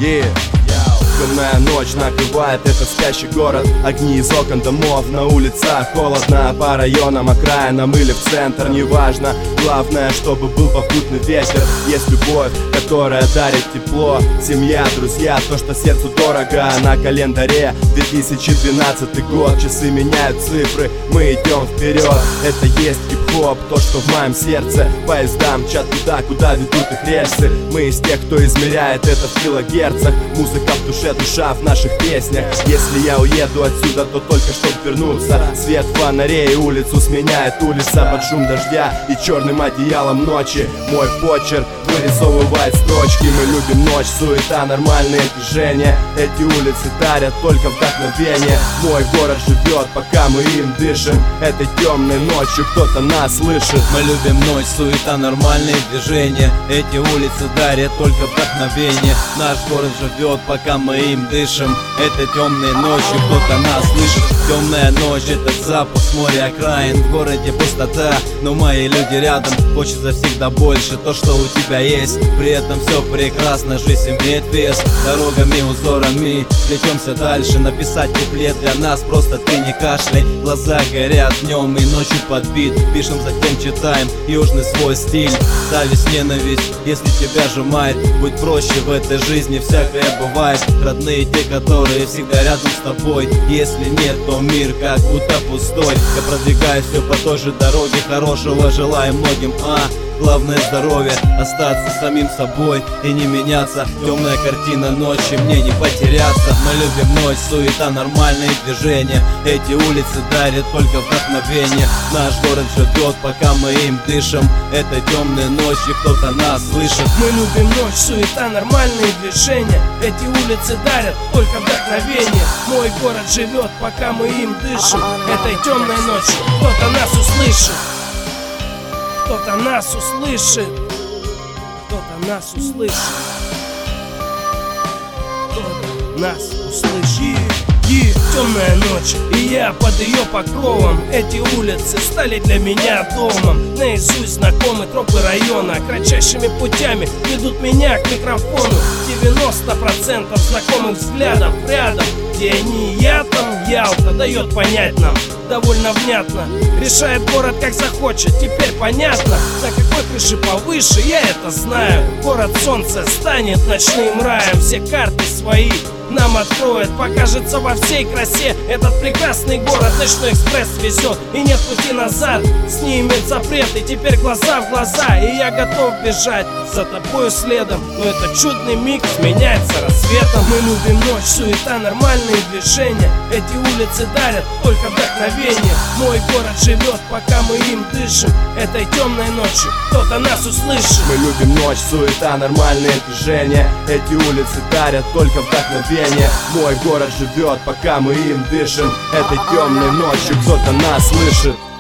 Yeah. Темная ночь накрывает этот спящий город. Огни из окон домов, на улицах холодно. По районам, окраинам или в центр, неважно. Главное, чтобы был попутный ветер. Есть любовь, которая дарит тепло. Семья, друзья, то, что сердцу дорого. На календаре 2012 год. Часы меняют цифры, мы идем вперед. Это есть хип-хоп, то, что в моем сердце. Поезда мчат туда, куда ведут их рельсы. Мы из тех, кто измеряет это в килогерцах. Музыка в душе, душа в наших песнях. Если я уеду отсюда, то только чтобы вернуться. Свет фонарей улицу сменяет улица под шум дождя и черным одеялом ночи. Мой почерк вырисовывает строчки. Мы любим ночь, суета, нормальные движения. Эти улицы дарят только вдохновение. Мой город живет, пока мы им дышим. Этой темной ночью кто-то нас слышит. Мы любим ночь, суета, нормальные движения. Эти улицы дарят только вдохновение. Наш город живет, пока мы им дышим. Этой темной ночью кто-то нас слышит. Темная ночь — это запах моря окраин. В городе пустота, но мои люди рядом. Хочется всегда больше, то, что у тебя есть. При этом все прекрасно, жизнь имеет вес. Дорогами, узорами плетемся дальше. Написать куплет для нас, просто ты не кашляй. Глаза горят днем и ночью под бит. Пишем, затем читаем южный свой стиль. Зависть, ненависть, если тебя сжимает. Будь проще, в этой жизни всякое бывает. Родные те, которые всегда рядом с тобой. Если нет, то мир как будто пустой. Я продвигаюсь все по той же дороге. Хорошего желаю многим, главное здоровье, остаться самим собой и не меняться. Темная картина ночи, мне не потеряться. Мы любим ночь, суета, нормальные движения. Эти улицы дарят только вдохновение. Наш город живет, пока мы им дышим. Этой темной ночью кто-то нас слышит. Мы любим ночь, суета, нормальные движения. Эти улицы дарят только вдохновение. Мой город живет, пока мы им дышим. Этой темной ночью кто-то нас услышит. Кто-то нас услышит. Кто-то нас услышит. Кто-то нас услышит. Темная ночь, и я под ее покровом. Эти улицы стали для меня домом. Наизусть знакомы тропы района. Кратчайшими путями ведут меня к микрофону. 90% знакомых взглядов рядом. Где они, я там, Ялта дает понять нам довольно внятно. Решает город как захочет, теперь понятно. На какой крыше повыше, я это знаю. Город солнца станет ночным раем. Все карты свои нам откроет, покажется во всей красе. Этот прекрасный город ночной экспресс везет, и нет пути назад. Снимет запреты, теперь глаза в глаза. И я готов бежать за тобою следом. Но этот чудный миг сменяется рассветом. Мы любим ночь, суета, нормальные движения. Эти улицы дарят только вдохновение. Мой город живет, пока мы им дышим. Этой темной ночью кто-то нас услышит. Мы любим ночь, суета, нормальные движения. Эти улицы дарят только вдохновение. Мой город живет, пока мы им дышим. Этой темной ночью кто-то нас слышит.